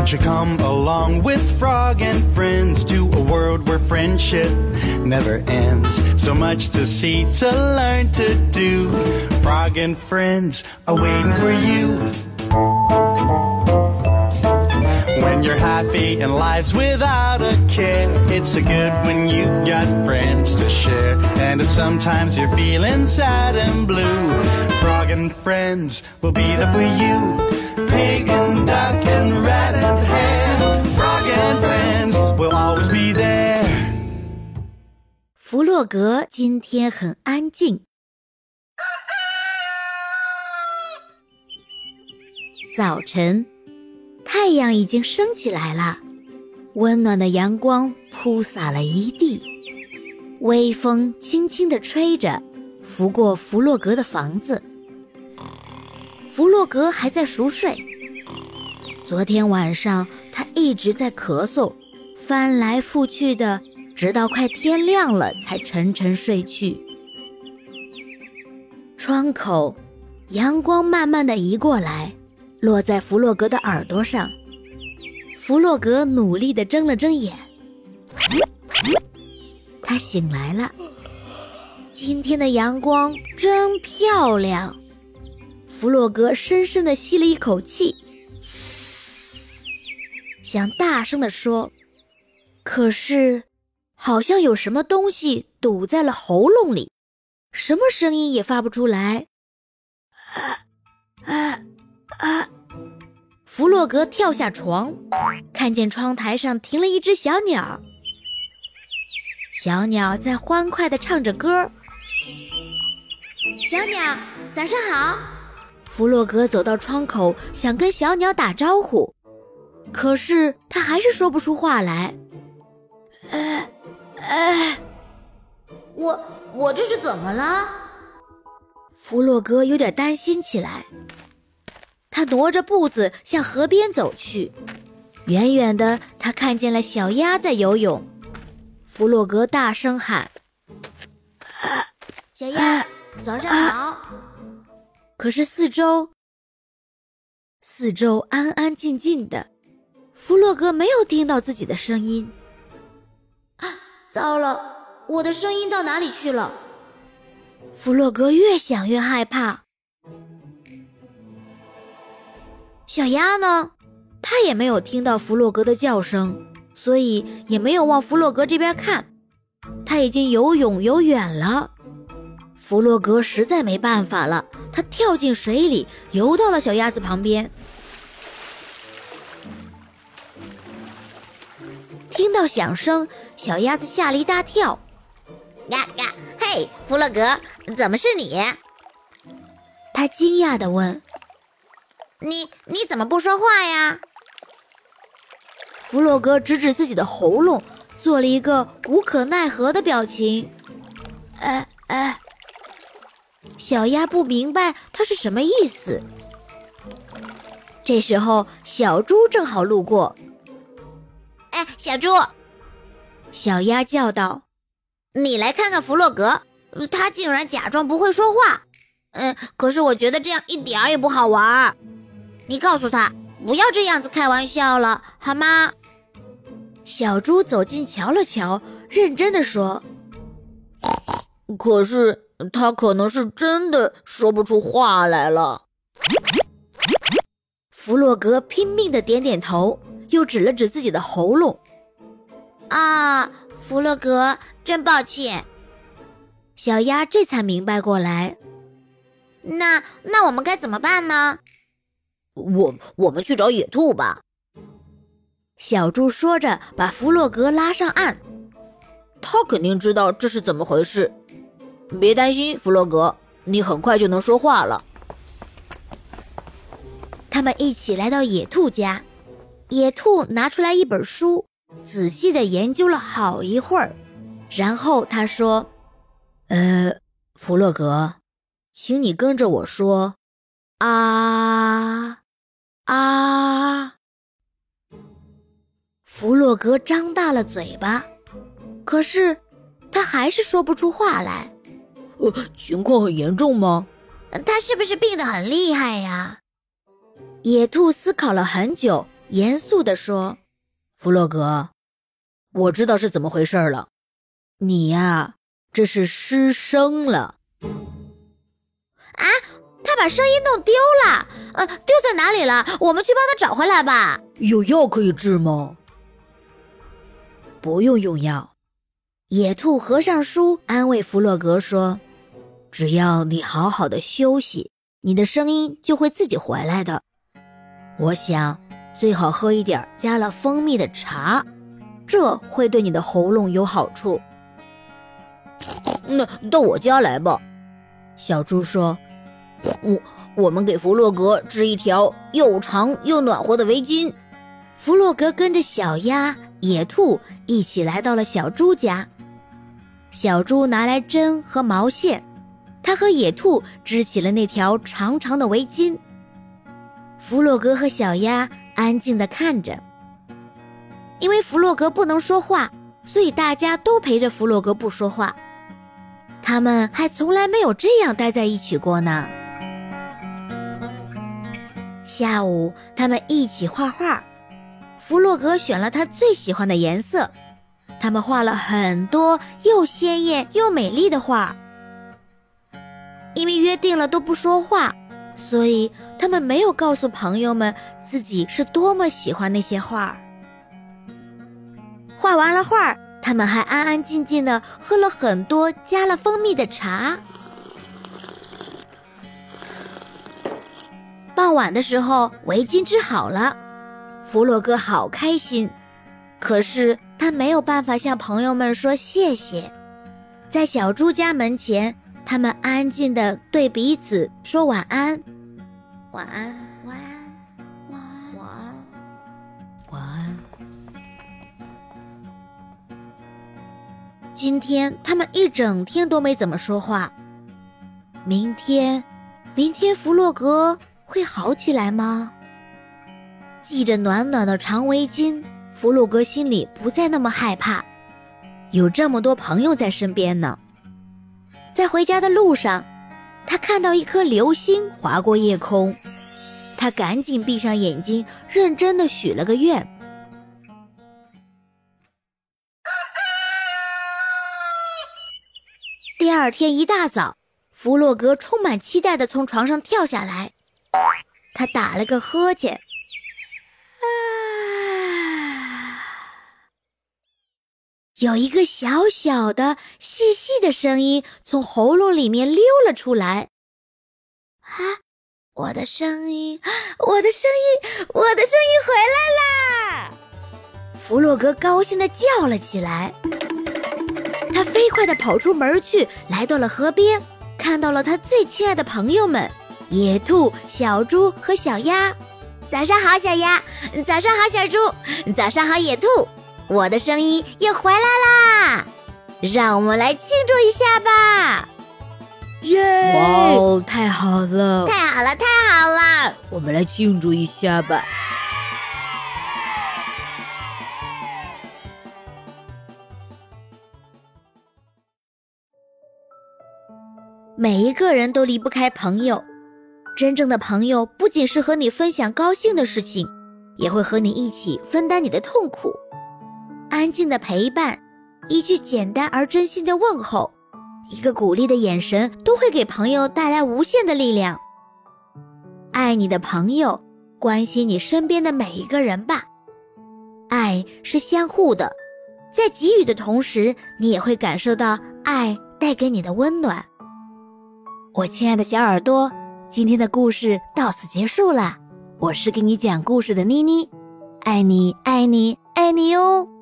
Won't you come along with Frog and friends to a world where friendship never ends? So much to see, to learn, to do. Frog and friends are waiting for you. When you're happy and life's without a care, it's so good when you've got friends to share. And if sometimes you're feeling sad and blue, Frog and friends will be there for you. Pig and duck and rat and hare, Frog and friends will always be there. 弗洛格今天很安静。早晨，太阳已经升起来了，温暖的阳光铺洒了一地，微风轻轻地吹着，拂过弗洛格的房子。弗洛格还在熟睡，昨天晚上他一直在咳嗽，翻来覆去的，直到快天亮了才沉沉睡去。窗口，阳光慢慢地移过来，落在弗洛格的耳朵上。弗洛格努力地睁了睁眼，他醒来了。今天的阳光真漂亮。弗洛格深深地吸了一口气，想大声地说，可是好像有什么东西堵在了喉咙里，什么声音也发不出来。弗洛格跳下床，看见窗台上停了一只小鸟，小鸟在欢快地唱着歌。小鸟，早上好。弗洛格走到窗口，想跟小鸟打招呼，可是他还是说不出话来。我这是怎么了？弗洛格有点担心起来。他挪着步子向河边走去，远远的他看见了小鸭在游泳。弗洛格大声喊：小鸭，早上好。可是四周安安静静的，弗洛格没有听到自己的声音。糟了，我的声音到哪里去了？弗洛格越想越害怕。小鸭呢？它也没有听到弗洛格的叫声，所以也没有往弗洛格这边看。它已经游泳游远了。弗洛格实在没办法了，他跳进水里，游到了小鸭子旁边。听到响声，小鸭子吓了一大跳。 呀，嘿，弗洛格，怎么是你？ 他惊讶地问。 你怎么不说话呀？ 弗洛格指指自己的喉咙，做了一个无可奈何的表情。小鸭不明白他是什么意思。这时候，小猪正好路过。 小猪， 小鸭叫道， 你来看看弗洛格，他竟然假装不会说话。可是我觉得这样一点儿也不好玩。你告诉他不要这样子开玩笑了，好吗？ 小猪走近瞧了瞧，认真地说， 可是他可能是真的说不出话来了。 弗洛格拼命地点点头，又指了指自己的喉咙。 弗洛格，真抱歉。 小鸭这才明白过来。 那我们该怎么办呢？我们去找野兔吧。 小猪说着，把弗洛格拉上岸。 他肯定知道这是怎么回事。别担心，弗洛格，你很快就能说话了。 他们一起来到野兔家，野兔拿出来一本书，仔细地研究了好一会儿，然后他说： 弗洛格，请你跟着我说啊。 弗洛格张大了嘴巴，可是他还是说不出话来。 情况很严重吗？ 他是不是病得很厉害呀？野兔思考了很久， 严肃地说：“弗洛格，我知道是怎么回事了。你呀，这是失声了。” 啊，他把声音弄丢了，丢在哪里了？我们去帮他找回来吧。 有药可以治吗？不用用药。野兔合上书安慰弗洛格说：“只要你好好的休息，你的声音就会自己回来的。我想最好喝一点加了蜂蜜的茶，这会对你的喉咙有好处。”那到我家来吧，小猪说。我们给弗洛格织一条又长又暖和的围巾。弗洛格跟着小鸭、野兔一起来到了小猪家。小猪拿来针和毛线，他和野兔织起了那条长长的围巾。弗洛格和小鸭安静地看着。因为弗洛格不能说话，所以大家都陪着弗洛格不说话。他们还从来没有这样待在一起过呢。下午，他们一起画画。弗洛格选了他最喜欢的颜色，他们画了很多又鲜艳又美丽的画。因为约定了都不说话，所以他们没有告诉朋友们自己是多么喜欢那些画。画完了画，他们还安安静静地喝了很多加了蜂蜜的茶。傍晚的时候，围巾织好了，弗洛格好开心。可是他没有办法向朋友们说谢谢。在小猪家门前，他们安静地对彼此说晚安。晚安，晚安，晚安，晚安，晚安。今天他们一整天都没怎么说话。明天弗洛格会好起来吗？系着暖暖的长围巾，弗洛格心里不再那么害怕，有这么多朋友在身边呢。在回家的路上，他看到一颗流星划过夜空，他赶紧闭上眼睛，认真地许了个愿。第二天一大早，弗洛格充满期待地从床上跳下来，他打了个呵欠，有一个小小的细细的声音从喉咙里面溜了出来。啊，我的声音回来啦！弗洛格高兴地叫了起来。他飞快地跑出门去，来到了河边，看到了他最亲爱的朋友们野兔、小猪和小鸭。早上好，小鸭！早上好，小猪！早上好，野兔！我的声音又回来啦！让我们来庆祝一下吧！耶！哇哦，太好了！ 太好了，太好了！ 我们来庆祝一下吧！每一个人都离不开朋友，真正的朋友不仅是和你分享高兴的事情，也会和你一起分担你的痛苦。安静的陪伴，一句简单而真心的问候，一个鼓励的眼神，都会给朋友带来无限的力量。爱你的朋友，关心你身边的每一个人吧。爱是相互的，在给予的同时，你也会感受到爱带给你的温暖。我亲爱的小耳朵，今天的故事到此结束了。我是给你讲故事的妮妮，爱你，爱你，爱你哟。